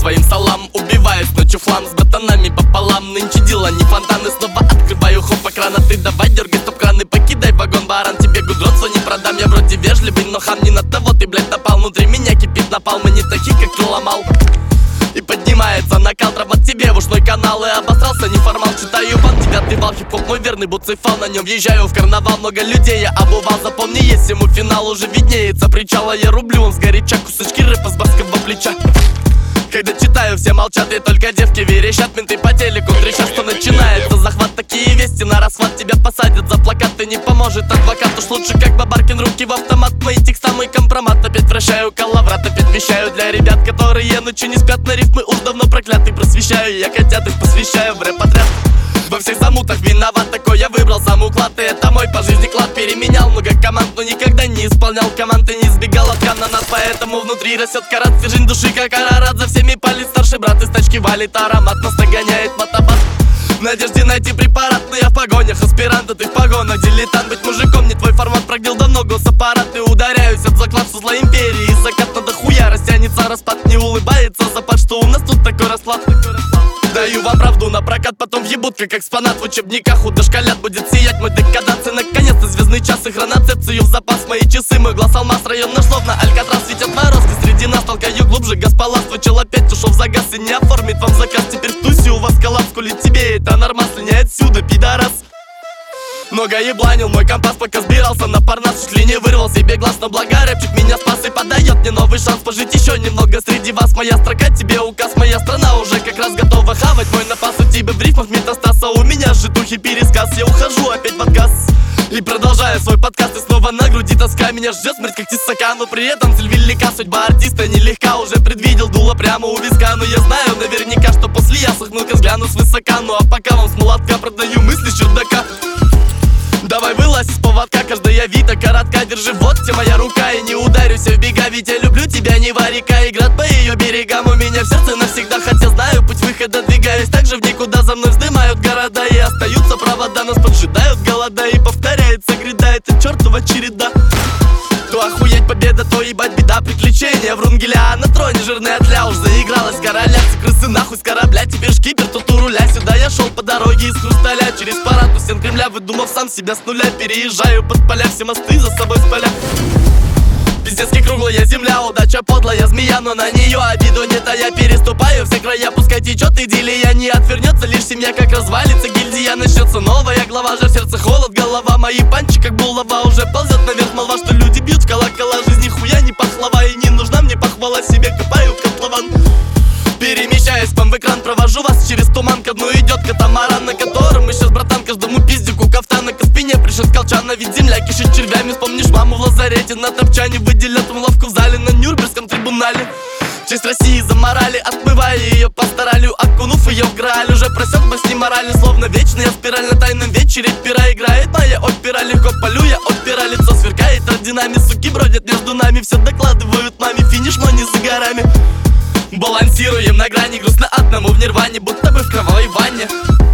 своим салам. Убиваюсь ночью флам с братанами пополам. Нынче дела не фонтаны, снова открываю хоп экрана. Ты давай дергай стоп-кран и покидай вагон, баран. Тебе гудронцу не продам, я вроде вежливый, но хам не на того ты, блядь, напал. Внутри меня кипит напал, мы не такие, как ты ломал. И поднимается накал, травма тебе в ушной канал. И обосрался неформал, читаю бан, 9-й вал. Хип-хоп мой верный буцефал, на нем въезжаю в карнавал. Много людей я обувал, запомни, есть ему финал. Уже виднеется причала, я рублю вам сгоряча кусочки рэпа с барского плеча. Когда читаю, все молчат, и только девки верещат. Менты по телеку кричат, что начинается захват. Такие вести на расхват, тебя посадят за плакат. Ты не поможет адвокат, уж лучше как Бабаркин, руки в автомат. Мои текста, мой компромат, опять вращаю коловрат. Опять вещаю для ребят, которые ночью не спят. На рифмы уж давно проклятый просвещаю. Я котят их посвящаю в рэп-отряд. Во всех замутах виноват, такой я выбрал сам уклад. И это мой по жизни клад, переменял много команд, но никогда не исполнял команд и не сбегал от канонат. Поэтому внутри растет карат, стержень души как Арарат. За всеми палит старший брат, из тачки валит аромат. Нас нагоняет мотобат в надежде найти препарат. Но я в погонях аспиранта, ты в погонах дилетант. Быть мужиком не твой формат, прогнил давно госаппарат. И ударяюсь от заклад с узла империи. Закат на дохуя растянется распад, не улыбается запад, что у нас тут такой расклад. Даю вам правду на прокат, потом въебут как экспонат. В учебниках у дошколят будет сиять мой декаданс. И наконец-то звездный час и хроноцепцию в запас. Мои часы, мой глаз алмаз, район наш словно Алькатрас. Светят морозки среди нас, толкаю глубже госполаство. Чел опять ушел в загаз и не оформит вам заказ. Теперь в тусе у вас коллапс, скулит тебе это нормас. Слиняй отсюда, пидорас. Много ебланил мой компас, пока сбирался на парнас. Чуть ли не вырвал себе глаз, но благо рэпчик меня спас и подает мне новый шанс пожить еще немного среди вас. Моя строка тебе указ, моя страна уже как раз готова хавать мой напас. У тебя в рифмах метастаз, а у меня житухи пересказ. Я ухожу опять в отказ и продолжаю свой подкаст. И снова на груди тоска, меня ждет смерть как тесака. Но при этом цель велика, судьба артиста нелегка. Уже предвидел дуло прямо у виска, но я знаю наверняка, что после я сохну-ка взгляну свысока. Ну а пока вам с молотка продаю мысли с чердака. Давай вылазь из поводка, каждая вита коротка. Держи вот тебе моя рука и не ударюсь в бега. Ведь я люблю тебя, не варика, и град по ее берегам у меня в сердце навсегда. Хотя знаю путь выхода, двигаюсь так же в никуда. За мной вздымают города и остаются провода. Нас поджидают голода и повторяется гряда. Это чертова череда. То охуеть победа, то ебать беда. Приключения Врунгеля, а на троне жирная тля. Уж заигралась короля, все крысы нахуй с корабля. Теперь шкипер, тут у руля. Сюда я шел по дороге из хрусталя. Через парад у стен Кремля, выдумав сам себя с нуля. Переезжаю под поля, все мосты за собой спаля. Пиздецки круглая земля, удача подлая змея. Но на нее обиду нет, а я переступаю все края. Пускай течет идиллия, не отвернется лишь семья. Как развалится гильдия, начнется новая глава. Жар сердце, холод, голова, мои панчи как булава. Уже ползет наверх молва, что люди бьют в колокола. Жизни хуя не пахлава, и не нужна мне похвала. Себе копаю котлован. Перемещаясь вам в экран, провожу вас через туман. Ко дну идет катамаран, на котором мы сейчас, братан, каждому пиздику кафтана к спине пришит колчана. Ведь земля кишит червями, вспомнишь маму в лазарете на топчане. Выделят лавку в зале на Нюрнбергском трибунале. В честь России за морали, отмывая ее пасторалью, окунув ее в грааль. Уже просек во сне морали, словно вечная спираль. На тайном вечере пера играет моя опера. Легко полю я опера, лицо сверкает орденами. Суки бродят между нами, все докладывают маме. Финиш, но не за горами. Балансируем на грани, грустно одному в нирване, будто бы в кровавой ванне.